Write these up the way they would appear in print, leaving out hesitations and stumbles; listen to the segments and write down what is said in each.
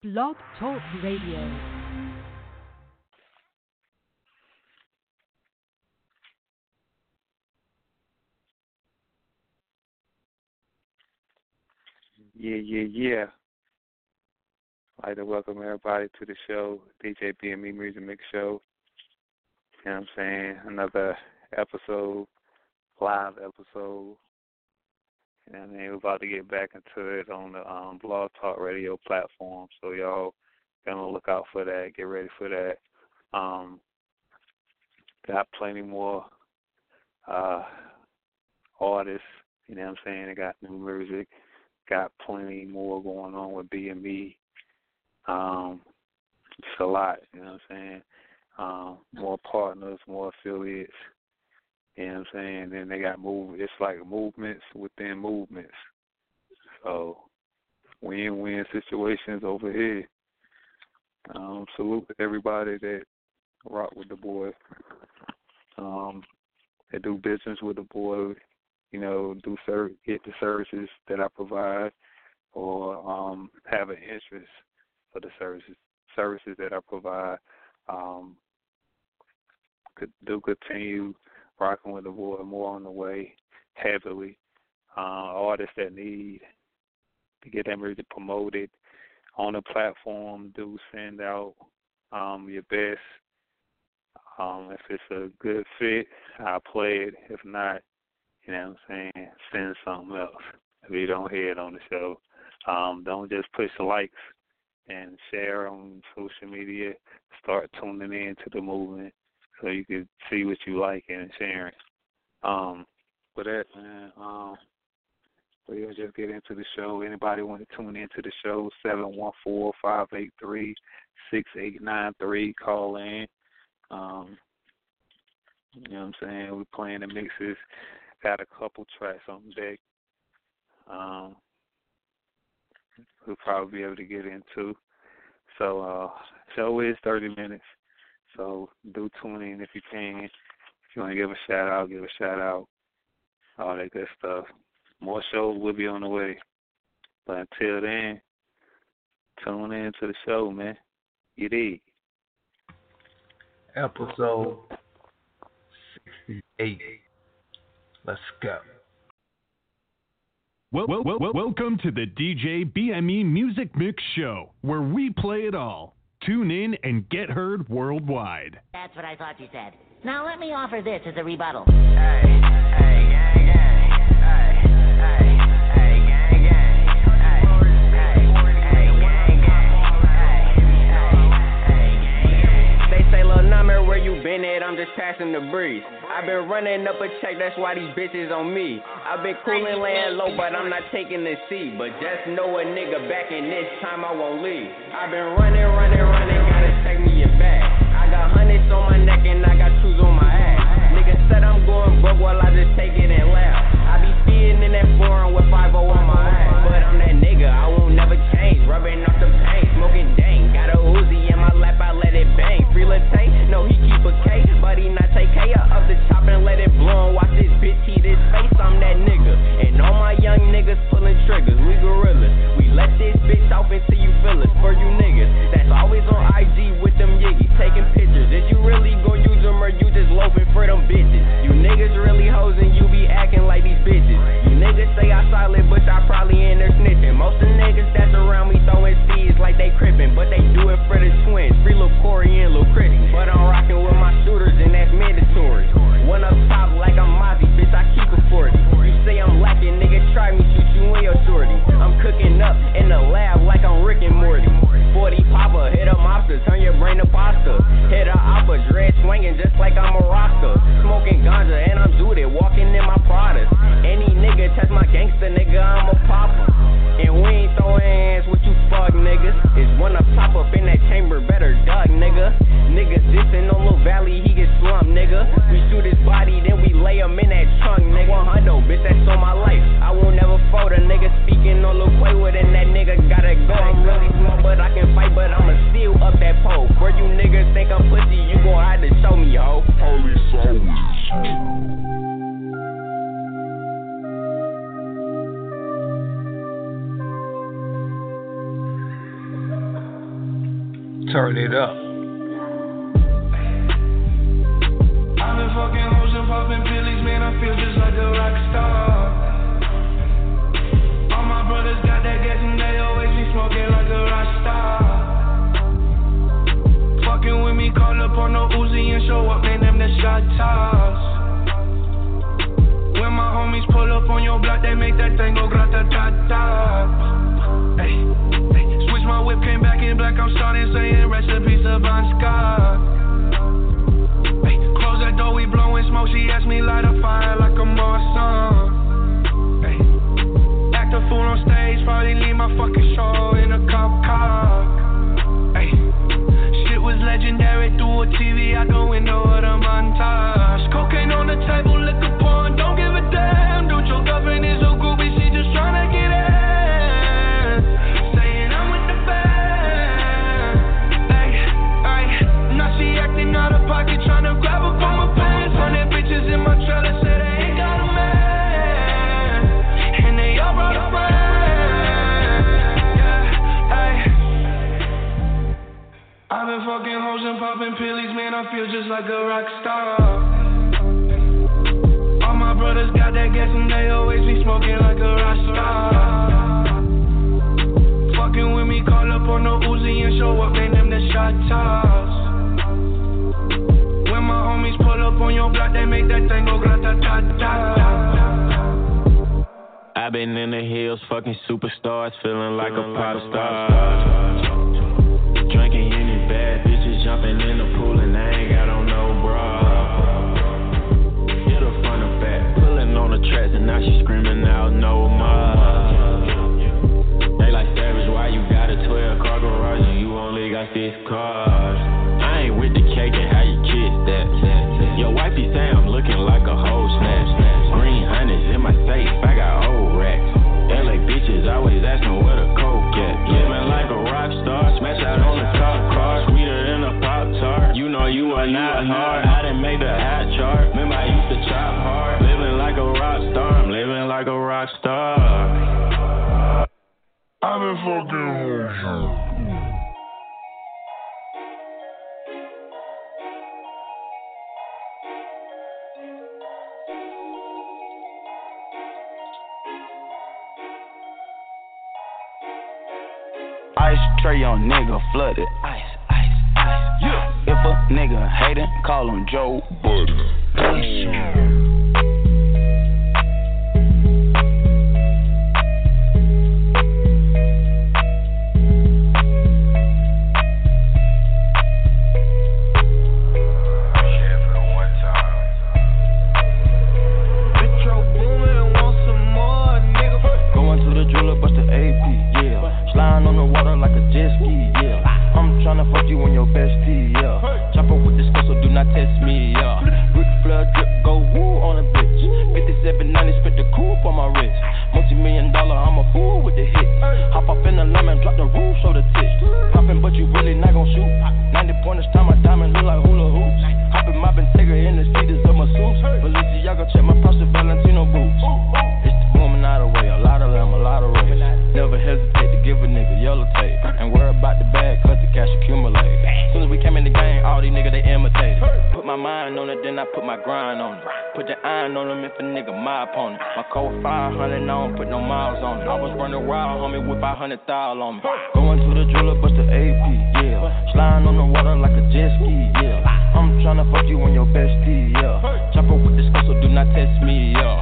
Blog Talk Radio. Yeah. I'd like to welcome everybody to the show, DJ BME Music Mix Show. You know what I'm saying? Another episode, live episode. You know what I mean? We're about to get back into it on the Blog Talk Radio platform. So y'all gonna look out for that. Get ready for that. Got plenty more artists. You know what I'm saying? They got new music. Got plenty more going on with BME. It's a lot, you know what I'm saying? More partners, more affiliates, you know what I'm saying? Then they got it's like movements within movements. So win-win situations over here. Salute to everybody that rock with the boy. That do business with the boy, you know, get the services that I provide, or have an interest for the services that I provide. Continue rocking with the boy, more on the way, heavily. Artists that need to get their music promoted on the platform, do send out your best. If it's a good fit, I'll play it. If not, you know what I'm saying, send something else. If you don't hear it on the show, don't just push likes and share on social media. Start tuning in to the movement so you can see what you like and sharing. For that, man, we'll just get into the show. Anybody want to tune into the show, 714-583-6893, call in. You know what I'm saying? We're playing the mixes. Got a couple tracks on deck. We'll probably be able to get into. So, show is 30 minutes. So, do tune in if you can. If you want to give a shout out, give a shout out. All that good stuff. More shows will be on the way. But until then, tune in to the show, man. You dig? Episode 68. Let's go. Welcome to the DJ BME Music Mix Show, where we play it all. Tune in and get heard worldwide. That's what I thought you said. Now let me offer this as a rebuttal. Where you been at, I'm just passing the breeze. I've been running up a check, that's why these bitches on me. I've been coolin', laying low, but I'm not taking the seat. But just know a nigga back, and this time I won't leave. I've been running, gotta take me your bag. I got hundreds on my neck and I got shoes on my ass. Nigga said I'm going broke, well I just take it and laugh. I be speeding in that foreign with 5-0 on my ass. But I'm that nigga, I won't never change. Rubbing off the paint, smoking dang. Got a Uzi in my lap, I let it bang. Free latte, no he keep a K, but he not take K up the top and let it blow and watch this bitch heat his face. I'm that nigga, and all my young niggas pulling triggers. We gorillas, we let this bitch off until you feel us. For you niggas that's always on IG with them yiggies taking pictures, is you really gon' use them or you just loafing for them bitches? You niggas really hoes and you be acting like these bitches. You niggas say I solid, but I probably in there snitching. Most of the niggas that's around me throwing seeds like they crippin', but they do it for the twins, free Lil Corey and Lil Chris. But I'm rockin' with my shooters and that's mandatory. One up top like I'm Mozzie, bitch, I keep a 40. You say I'm lacking, nigga, try me, shoot you in your shorty. I'm cooking up in the lab like I'm Rick and Morty. 40 popper, hit a mobster, turn your brain to pasta. Hit a oppa, dread swinging just like I'm a rocker. Smoking ganja and I'm Judy, walking in my Pradas. Any nigga touch my gangster, nigga, I'm a popper. And we ain't throwing hands with you fuck niggas. It's one up top up in that chamber, better duck, nigga. Niggas dissing on Lil Val Turn it up. I've been fucking hoes and popping pillies, man, I feel just like a rock star. All my brothers got that gas and they always be smoking like a rock star. Fucking with me, call up on no Uzi and show up, man, them the shot toss. When my homies pull up on your block, they make that thing go grata-ta-ta. Hey, switch my whip, came back in black, I'm starting saying recipes of Bon Scott. Hey, close that door, we blowing smoke, she asked me light a fire like a Marsan. Hey, act a fool on stage, probably leave my fucking show in a cop car. Hey, shit was legendary, through a TV out the window of the montage. Cocaine on the table, liquor porn, don't give a damn. Dude, your girlfriend is a groupie, she just tryna get in. Saying I'm with the band. Ay, now she acting out of pocket, tryna grab her from my pants. 100 bitches in my trailer, say they ain't got a man. And they all brought a friend. Yeah, ay. I've been fucking hoes and popping pillies, man, I feel just like a rock star. All my brothers got that gas and they always be smoking like a rock star. Fucking with me, call up on no Uzi and show up, man, them the shot toss. When my homies pull up on your block, they make that thing go grata-ta-ta-ta. I've been in the hills, fucking superstars, feeling like a pop star. Drinking any bad bitches, jumping in the pool and I ain't got on no bra. Hit her front or back, pulling on the tracks and now she screaming out no more. They like Savage, why you got a 12-car garage and you only got 6 cars? I ain't with the cake and how you kiss that. Your wifey say I'm looking like a whole snap. Green hundreds in my safe, I got old racks. LA bitches always asking where the coke at. Living like a rock star, smash out on the top car, sweeter than a Pop-Tart. You know you are not hard, I done made the hot chart. Remember I used to chop hard. Living like a rock star, I'm living like a rock star. I've been fucking hoes. Ice tray on nigga flooded. Ice, ice, ice. Yeah. If a nigga hatin', call him Joe Budden. Sliding on the water like a jet ski, yeah. I'm tryna fuck you on your bestie, yeah. Chop up with this stuff, so do not test me, yeah. Rick Flair drip, go woo on a bitch. 5790, spent the coupe on my wrist. Multi-million-dollar, I'm a fool with the hit. Hop up in the lemon, drop the roof, show the tip. Poppin', but you really not gon' shoot. 90 pointers, time my diamond look like hula hoops. Hoppin', moppin', Tigger in the streets of my suits. Balenciaga, check my Prada Valentino boots. It's the woman out of the way, a lot of them, a lot of race. Never hesitate to give a nigga yellow tape. Ain't worry about the bag, cause the cash accumulate. Soon as we came in the game, all these niggas they imitated. Put my mind on it, then I put my grind on it. Put the iron on them if a nigga my opponent. My code 500, I don't put no miles on it. I was running wild, homie, with 500,000 on me. Going to the jeweler, bust the AP, yeah. Sliding on the water like a jet ski, yeah. I'm tryna fuck you on your bestie, yeah. Chop up with this stuff, so do not test me, yeah.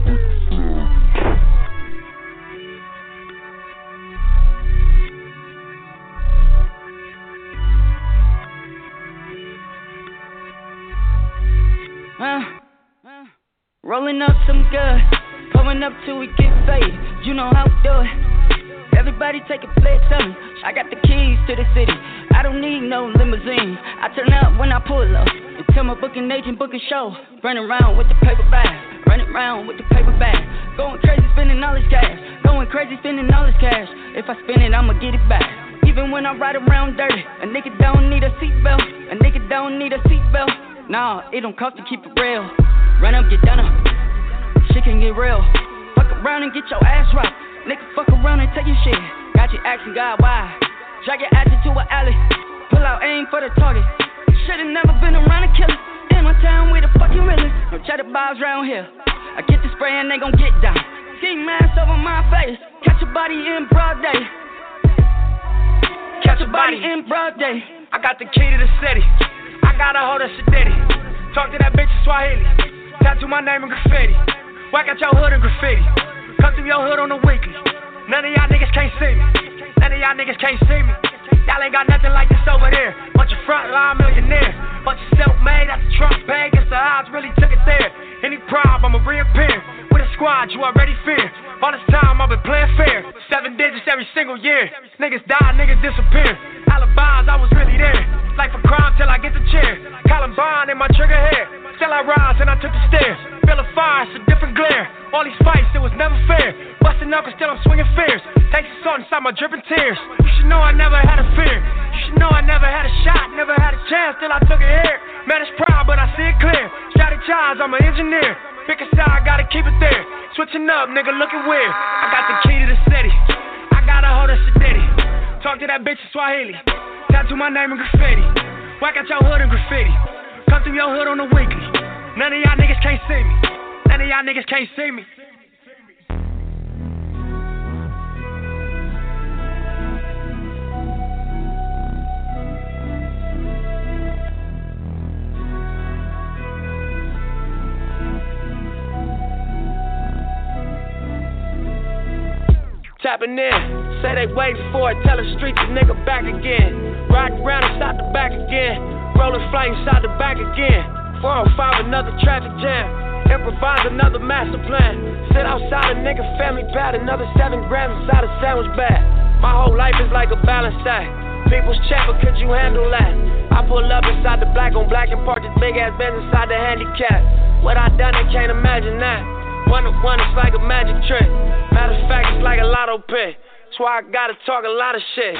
Rolling up some good, going up till we get faded. You know how we do it. Everybody take a plate, tell me. I got the keys to the city. I don't need no limousine. I turn up when I pull up. And tell my booking agent, book a show. Running around with the paper bag. Running around with the paper bag. Going crazy, spending all this cash. Going crazy, spending all this cash. If I spend it, I'ma get it back. Even when I ride around dirty, a nigga don't need a seatbelt. A nigga don't need a seatbelt. Nah, it don't cost to keep it real. Run up, get done up. Shit can get real. Fuck around and get your ass rocked. Nigga, fuck around and take your shit. Got you asking God why. Drag your ass into an alley. pull out, aim for the target. Should've never been around a killer. In my town, we the fucking realest. No cheddar bars round here. I get the spray and they gon' get down. Ski mask over my face. Catch a body in broad day. Catch a body in broad day. I got the key to the city. I got a hold of Shadiddy. Talk to that bitch in Swahili. Tattoo my name in graffiti. Whack out your hood in graffiti. Come through your hood on the weekly. None of y'all niggas can't see me. None of y'all niggas can't see me. Y'all ain't got nothing like this over there. Bunch of frontline millionaires. Bunch of self-made, that's the Trump pay. Guess the odds really took it there. Any problem, I'ma reappear. With a squad, you already fear. All this time, I've been playing fair. 7 digits every single year. Niggas die, niggas disappear. Alibis, I was really there. Life a crime till I get the chair. Columbine in my trigger hair. Still I rise and I took the stairs. Feel a fire, it's a different glare. All these fights, it was never fair. Bustin' knuckles, still I'm swinging fierce. Takes the salt inside my dripping tears. You should know I never had a fear. You should know I never had a shot, never had a chance till I took it here. Man, it's proud, but I see it clear. Strategize, I'm an engineer. Pick a side, gotta keep it there. Switching up, nigga, looking weird. I got the key to the city. I got a hold of Shadiddy. Talk to that bitch in Swahili. Tattoo my name in graffiti. Whack out your hood in graffiti. Come through your hood on the weekly. None of y'all niggas can't see me. None of y'all niggas can't see me. Tapping in, say they waiting for it, tell the streets a nigga back again. Ride around inside the back again, rolling flames inside the back again. 405, another traffic jam, improvise another master plan. Sit outside a nigga family pad, another 7 grams inside a sandwich bag. My whole life is like a balance act. People's chat, but could you handle that? I pull up inside the black on black and park this big ass Benz inside the handicap. What I done, they can't imagine that. 1 to 1, it's like a magic trick. Matter of fact, it's like a lotto pick. That's why I gotta talk a lot of shit.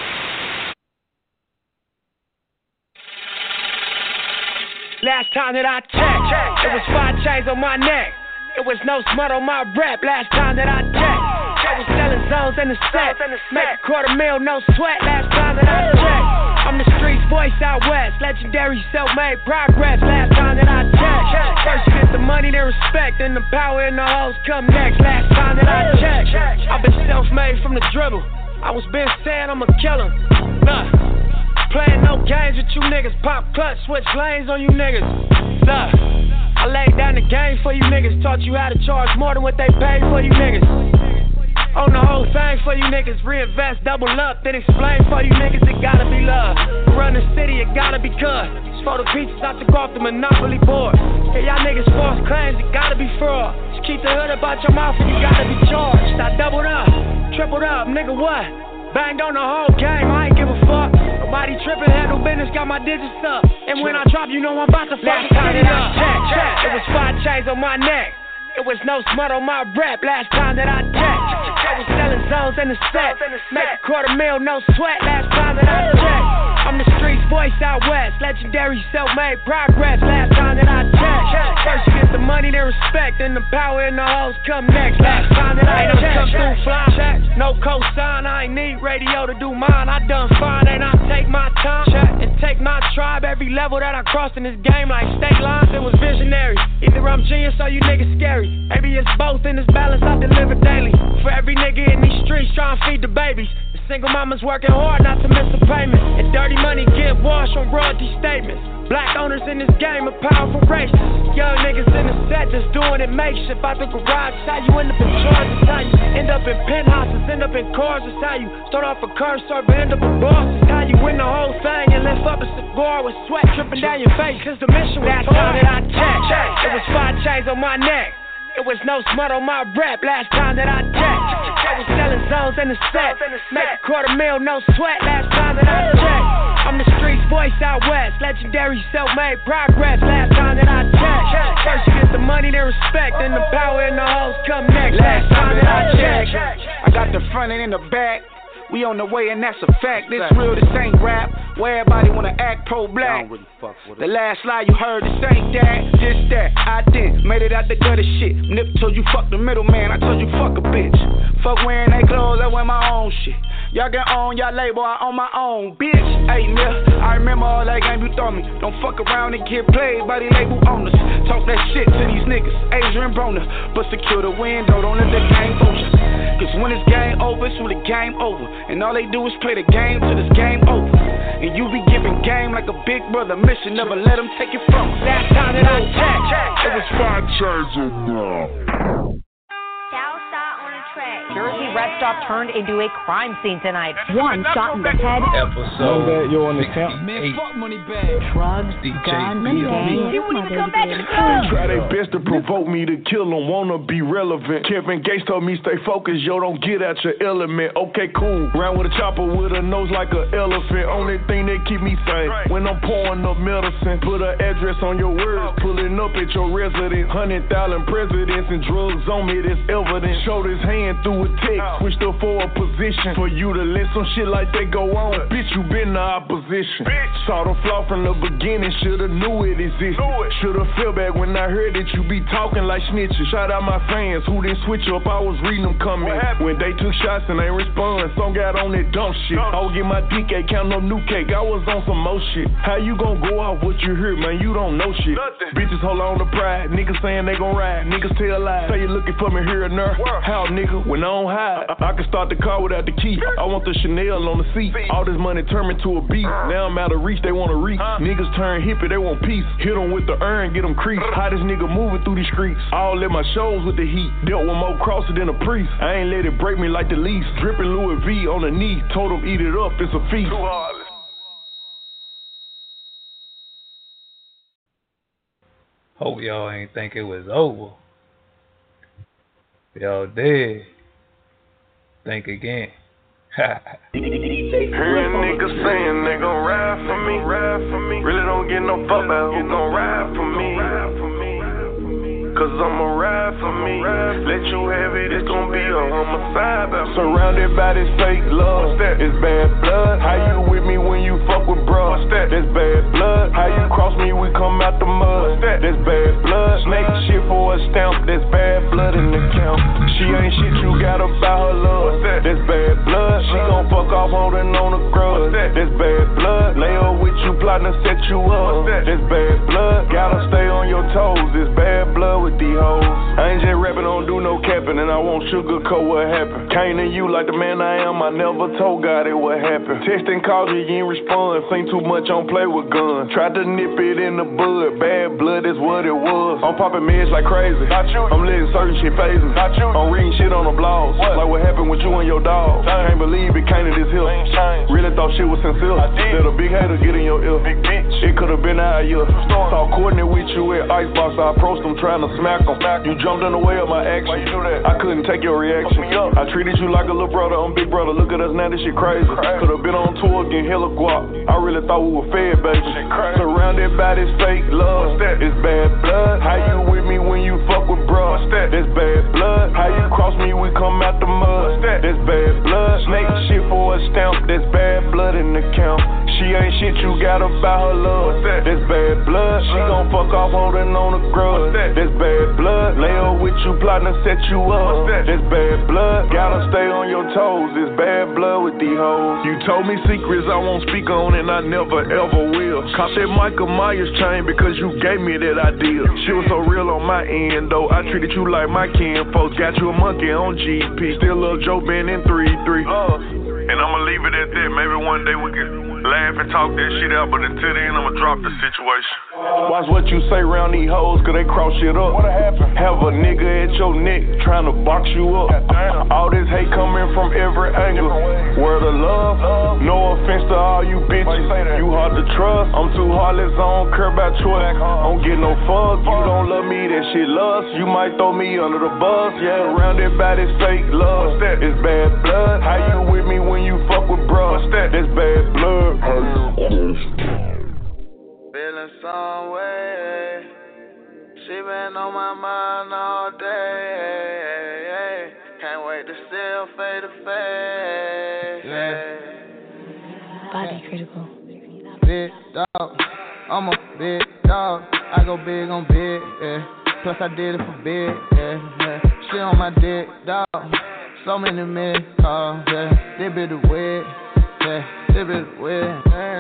Last time that I checked, it was 5 chains on my neck. It was no smut on my rap. Last time that I checked, I was selling zones in the set. Make a $250,000, no sweat. Last time that I checked, I'm the streets voice out west. Legendary self-made progress. Last time that I checked, first you get the money, then respect, then the power and the hoes come next. Last time that I checked, I've been self-made from the dribble. I was been saying I'm a killer. Nah, playing no games with you niggas. Pop clutch, switch lanes on you niggas. Nah, I laid down the game for you niggas. Taught you how to charge more than what they paid for you niggas. On the whole thing for you niggas. Reinvest, double up, then explain for you niggas. It gotta be love. Run the city, it gotta be cut. It's for the pieces I took off the Monopoly board. Yeah, y'all niggas false claims, it gotta be fraud. Just keep the hood about your mouth and you gotta be charged. I doubled up, tripled up, nigga what? Banged on the whole game, I ain't give a fuck. Nobody trippin', handle business, got my digits up. And when I drop, you know I'm about to fuck it up. It was 5 chains on my neck. It was no smut on my rap. Last time that I checked, I was selling zones in the set. Make a $250,000, no sweat. Last time that I checked, I'm the streets voice out west. Legendary self-made progress. Last time that I checked, first you get the money, then respect, then the power and the hoes come next. Last time that I checked, come through flying. No cosign, I ain't need radio to do mine. I done fine and I take my time and take my tribe. Every level that I crossed in this game, like state lines, it was visionary. Either I'm genius or you niggas scary. Maybe it's both in this balance I deliver daily. For every nigga in these streets trying to feed the babies. The single mama's working hard not to miss a payment. And dirty money get washed on royalty statements. Black owners in this game are powerful racists. Young niggas in the set just doing it makeshift. Out the garage, it's how you end up in charge. It's how you end up in penthouses, end up in cars. It's how you start off a curb server, end up a boss. It's how you win the whole thing and lift up a cigar with sweat dripping down your face. Cause the mission was last time that I checked, it was 5 chains on my neck. It was no smut on my rap. Last time that I checked, I was selling zones in the set. Make a $250,000, no sweat. Last time that I checked, I'm the streets voice out west. Legendary self-made progress. Last time that I checked, first you get the money, then respect, then the power and the hoes come next. Last time that I checked, I got the front and in the back. We on the way and that's a fact. This real, this ain't rap. Where everybody wanna act pro-black. The last lie you heard, this ain't that, just that. I did, made it out the gutter shit. Nip told you fuck the middleman, I told you fuck a bitch. Fuck wearing they clothes, I wear my own shit. Y'all get on y'all label, I own my own, bitch. Hey, miss, I remember all that game you throw me. Don't fuck around and get played by the label owners. Talk that shit to these niggas, Adrian Broner. But secure the window, don't let the game over. Cause when it's game over, it's when the game over. And all they do is play the game till it's game over. And you be giving game like a big brother mission, never let them take it from us. Last time that I checked, it was 5 chains in there. Jersey rest stop turned into a crime scene tonight. One shot in the head. Episode you're on this count. Drugs, guns, and gangs. Try their best to provoke me to kill them, wanna be relevant. Kevin Gates told me stay focused, yo, don't get out your element. Okay, cool. Round with a chopper with a nose like an elephant. Only thing that keep me sane when I'm pouring up medicine. Put an address on your words, pulling up at your residence. 100,000 presidents and drugs on me, that's evidence. Showed his hand through a text, switched up for a position. For you to let some shit like that go on, bitch, you been the opposition. Saw the flaw from the beginning, shoulda knew it existed. Shoulda felt bad when I heard that you be talking like snitches. Shout out my fans who didn't switch up, I was reading them comments. When they took shots and ain't respond, some got on that dumb shit. I would get my DK, count no new cake, I was on some more shit. How you gon' go off what you heard, man? You don't know shit. Bitches hold on to pride, niggas saying they gon' ride, niggas tell lies. Say you looking for me here and there. How, nigga, when I don't hide, I can start the car without the key. I want the Chanel on the seat. All this money turn me to a beat. Now I'm out of reach, they wanna reach. Niggas turn hippie, they want peace. Hit them with the urn, get them creased. Hottest nigga moving through these streets. All in my shows with the heat. Dealt with more crosses than a priest. I ain't let it break me like the least. Dripping Louis V on the knee. Told them eat it up, it's a feast. Hope y'all ain't think it was over. Y'all did. Think again. Hearing niggas saying they gon' ride for me. Really don't get no fuck about who gon' ride for me. Cause I'ma ride for me. Let you have it, it's gon' be a homicide. Surrounded by this fake love, it's bad blood. How you with me when you fuck with bro? That's bad blood. How you cross me, we come out the mud. That's bad blood. Snake shit for a stamp, that's bad blood in the count. She ain't shit, you got about her love. That's bad blood. She gon' fuck off holding on the grudge. That's bad blood. Lay her with you, plotting to set you up. That's bad blood. Gotta stay on your toes. It's bad blood with these hoes. I ain't just rapping, don't do no capping, and I won't sugarcoat what happened. Came to you like the man I am, I never told God it would happen. Texting calls, you ain't respond. Seen too much on play with guns. Tried to nip it in the bud. Bad blood is what it was. I'm popping meds like crazy. Not you. I'm letting certain shit phase me. Not you. I'm reading shit on the blogs. Like what happened with you and your dog. Can't believe it came to this hill. Really thought shit was sincere. Let a big hater get in your ear. Big bitch. It could've been out here. Saw coordinate with you at Icebox. I approached them trying to smack them. You jumped in the way of my action. Why you do that? I couldn't take your reaction. I treated you like a little brother. I'm big brother. Look at us now, this shit crazy. Could've been on tour getting hella guap. I really thought we were fed, baby. Surrounded by this fake love. It's bad blood. How you with me when you fuck with bro? That's bad blood. How you cross me, we come out the mud. That's bad blood. Snake shit for a stamp. That's bad blood in the count. She ain't shit, you got about her love. That's bad blood. She gon' fuck off holding on the grudge. That's bad blood. Lay her with you, plotting to set you up. That's bad blood. Gotta stay on your toes. It's bad blood with these hoes. You told me secrets I won't speak on, and I never ever will. Caught that Michael Myers chain because you gave me that idea. Shit was so real on my end, though. I treated you like my kin. Folks got you a monkey on GP. Still love Joe Ben in 3-3. And I'ma leave it at that. Maybe one day we can laugh and talk that shit out, but until then I'ma drop the situation. Watch what you say round these hoes, cause they cross shit up. What happened? Have a nigga at your neck trying to box you up. All this hate coming from every angle. Word of love, no offense to all you bitches. You hard to trust, I'm too heartless, I don't care about choice. Don't get no fuck, you don't love me, that shit lust. You might throw me under the bus, yeah. Surrounded by this fake love, it's bad blood. How you with me when you fuck with bro? That's bad blood. Feeling some way. She been on my mind all day. Can't wait to see still fade to fade. Body critical. Big dog, I'm a big dog. I go big on big, yeah. Plus I did it for big, yeah. Shit on my dick, dog. So many men calls, yeah. They be the wig, yeah. They be the wig,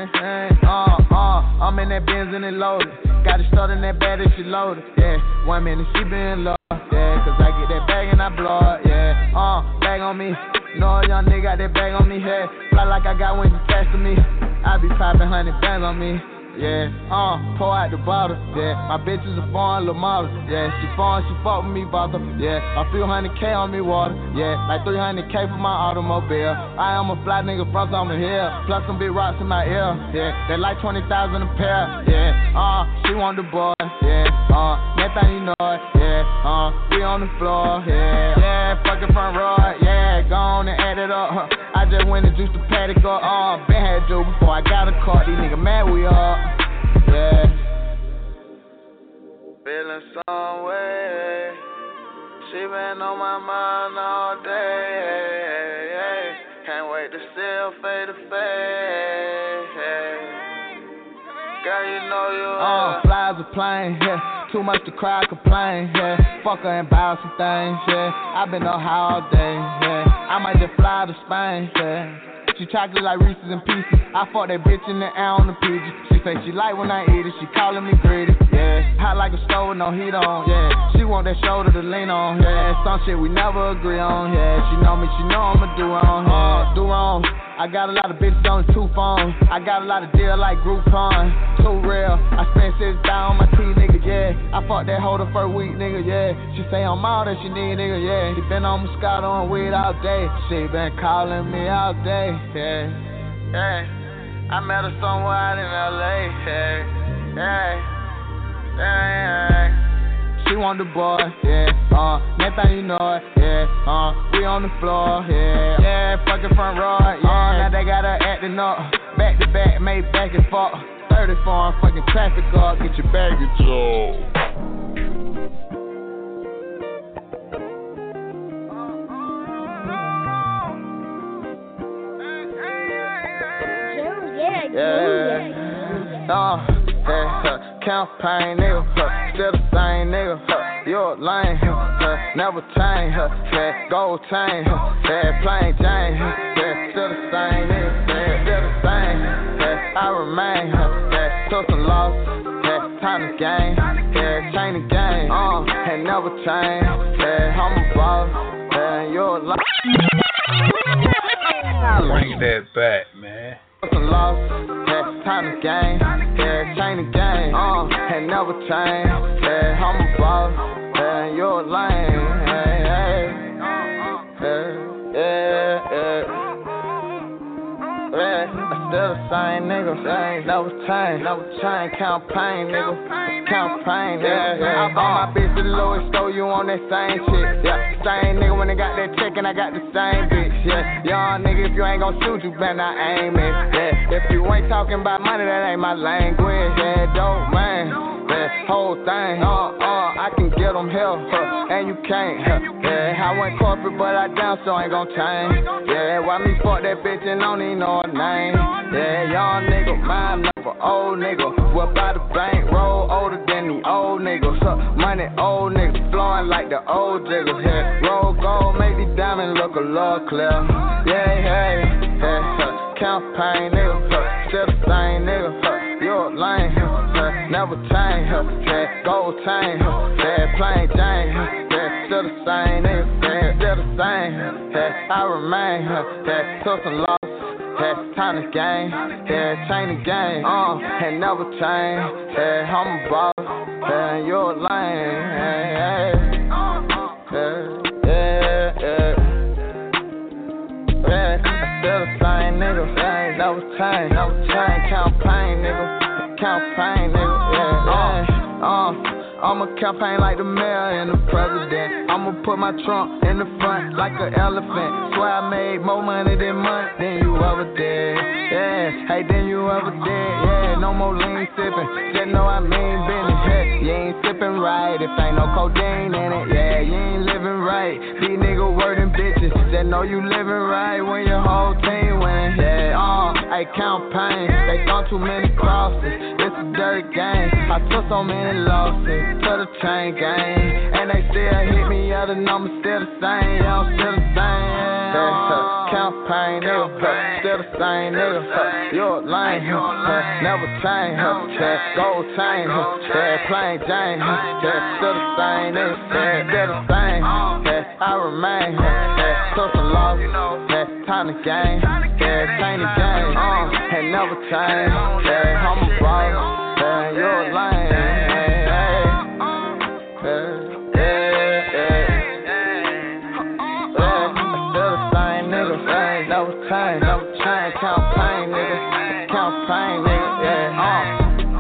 I'm in that Benz and it loaded. Got it started in that bag that she loaded, yeah. 1 minute she been low, yeah. Cause I get that bag and I blow it, yeah. Bag on me. No young nigga got that bag on me, head. Fly like I got when you fast to me. I be popping 100 bands on me. Yeah, pour out the bottle, yeah. My bitch is a foreign little model, yeah. She foreign, she fuck with me, bother, yeah. A few 100K on me water, yeah. Like 300K for my automobile. I am a fly nigga from somewhere here. Plus some big rocks in my ear, yeah. They like 20,000 a pair, yeah. She want the boy, yeah. Next thing you know it, yeah. We on the floor, yeah. Yeah, fucking front row, yeah. Go on and add it up, I just went and juiced the paddock up, been had Joe before I got a car. These niggas mad we up. Yeah. Feeling some way. She been on my mind all day. Can't wait to still fade to fade. Girl, you know you fly as a plane, yeah. Too much to cry, complain, yeah. Fuck her and buy some things, yeah. I been on high all day, yeah. I might just fly to Spain, yeah. She chocolate like Reese's and Pieces. I fuck that bitch in the air on the PG. She say she like when I eat it. She calling me greedy, yeah. Hot like a stove with no heat on, yeah. She want that shoulder to lean on, yeah. Some shit we never agree on, yeah. She know me, she know I'ma do wrong, yeah. Do wrong. I got a lot of bitches on 2 phones. I got a lot of deal like Groupon. Too real. I spent 6 down on my T, nigga, yeah. I fucked that hoe the first week, nigga, yeah. She say I'm all that she need, nigga, yeah. She been on Moscato and weed all day. She been calling me all day, yeah. Yeah. I met her somewhere out in LA, yeah. Yeah. She want the boy, yeah. Next thing you know it, yeah. We on the floor, yeah. Yeah, fucking front row, yeah. Now they got her acting up, back to back, made back and forth. 34, fucking traffic up, get your baggage off. Campaign, nigga, still the same, nigga, you're a lame, never change, yeah, gold chain, yeah, plain Jane, yeah, still the same, nigga, yeah, still the same, yeah, I remain, yeah, took some loss, yeah, time to gain, yeah, change the game, and never change, yeah, I'm a boss, yeah, you're a Bring that back, man. Some loss, yeah, time to gain, yeah, change the game, and never change, yeah, I'm a boss, yeah, you're a lame, I still the same nigga, never change, campaign, yeah. I bought my bitch to Louis, stole you on that same shit, yeah. Same nigga when they got that check and I got the same bitch, yeah. Young nigga, if you ain't gon' shoot, you better not aim it, yeah. If you ain't talking about money, that ain't my language, yeah. Dope man, yeah. Whole thing, I can get them help, and you can't, yeah. I went corporate, but I down, so I ain't gon' change, yeah. Why me fuck that bitch and don't even know her name, yeah. Young nigga, mine never old nigga. Well, by the bank roll older than the old niggas. Money old niggas flowing like the old jiggers. Yeah, roll gold, make these diamonds look a lot clear. Yeah, campaign nigga, still the same nigga. You're a lame, never change. Yeah, gold chain, yeah, plain Jane. Yeah, still the same nigga. Yeah, still the same. Yeah, I remain. Yeah, took some loss. Yeah, time to gain, yeah, change the game, and never change, yeah, I'm a boss, yeah, you're a lame, yeah, I still the same nigga, never change, campaign nigga, yeah, I'ma campaign like the mayor and the president. I'ma put my trunk in the front like an elephant. Swear I made more money than you ever did. Yeah, hey, than you ever did. Yeah, no more lean sipping. Just know I mean business. Yeah, you ain't sipping right if ain't no codeine in it. Yeah, you ain't living right. These niggas wording bitches. Just know you living right when your whole team winning. Yeah, hey, campaign. They throw too many crosses. It's a dirty game. I took so many losses to the chain gang. And they still hit me, yeah, the numbers still the same. Yeah, I'm still the same. Yeah, campaign, nigga. Still the same, nigga. You're a lame, never change. Yeah, gold chain. Yeah, plain Jane. Yeah, still the same, nigga. Yeah, still the same. Yeah, I remain. Yeah, took some loss. Yeah, time to game. Yeah, change the game. And never change. Yeah, I'm a boss. Yeah, you're a lame. Never change, campaign, nigga. Campaign, nigga, yeah.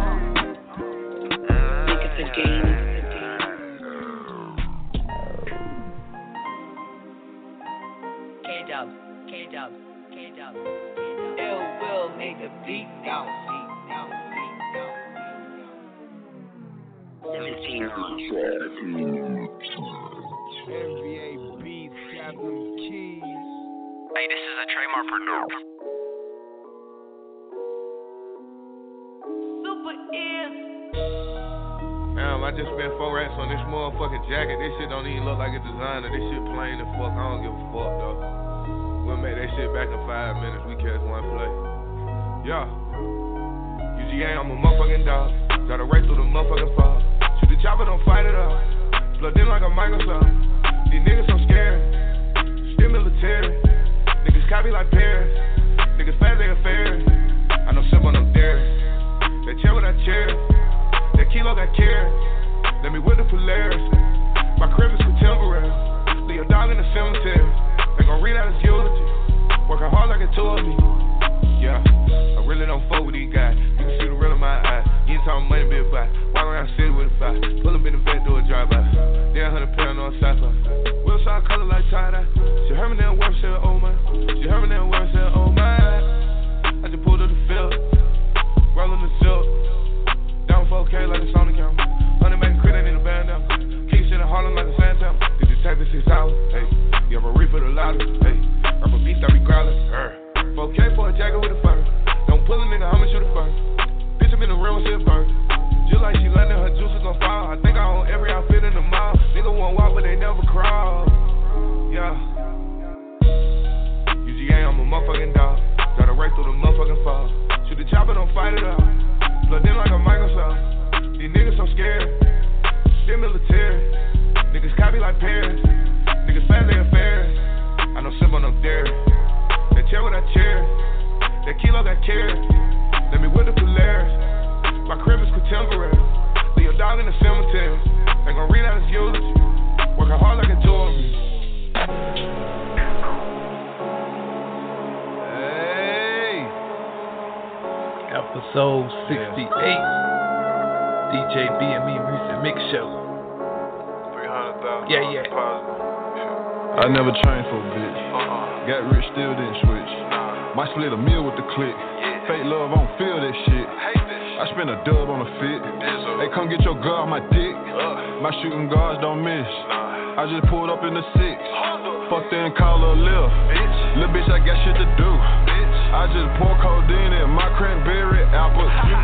Niggas again. K-Dub. Ill will make the beat down. 17 NBA beats, got them keys. Hey, this is a trademark producer. Super ear. Damn, I just spent 4 racks on this motherfucking jacket. This shit don't even look like a designer. This shit plain as fuck. I don't give a fuck though. We'll make that shit back in 5 minutes. We catch one play. Yeah. UGA, I'm a motherfucking dog. Gotta race through the motherfucking fog. Shoot the chopper, don't fight it up. Plugged in like a Microsoft. These niggas so scared. Still military. Niggas copy like Paris. Niggas fast they affairs. I know simple on them there. They chair with that chair. That kilo got care. Let me with the Polaris. My crib is contemporary. Leave a dog in the cemetery. They gon' read out his eulogy. Working hard like it told me. Yeah, I really don't fuck with these guys. You can see the real in my eyes. You ain't talking money, big buy. Walk around city with a 5. Pull up in the back, do a drive-by. Then 100 pound on sci-fi. Wheels all color like tie-dye. She heard me down work, said, oh my. She heard me down work, said, oh my. I just pulled up the field. Rollin' the silk. Down 4K like a Sonic count. 100 making crit, I need a band down. King shit in Harlem like a Sandtown. Did you take the 6 hours? Hey, you ever reef for the lottery? Hey, I'm a beast, I be growling. 4K for a jacket with a fur. Don't pull a nigga, I'ma shoot a fur. Bitch, I'm in the real shit bird. Just like she London, her juices gon' fall. I think I own every outfit in the mall. Nigga won't walk, but they never crawl. Yeah. UGA, I'm a motherfucking dog. Gotta race through the motherfucking fall. Shoot the chopper, don't fight it up. Plugged in like a Microsoft. These niggas so scared. Still military. Niggas copy like Paris. Niggas fast they affairs. I know simple on them there. That chair with that chair. That kilo got care. Let me with the Polaris. My crib is contemporary. Leave a dog in the cemetery. They gon' read out his eulogy. Working hard like a tourist. Hey. Episode 68. DJ BME Music Mix Show. 300,000. Yeah. I never trained for a bitch. Got rich, still didn't switch. Might split a meal with the clique. Fake love, I don't feel that shit. I spend a dub on a fit. Hey, come get your girl on my dick. My shooting guards don't miss. I just pulled up in the 6. Fucked her and call her a lift. Little bitch, I got shit to do. I just pour codeine in my cranberry apples.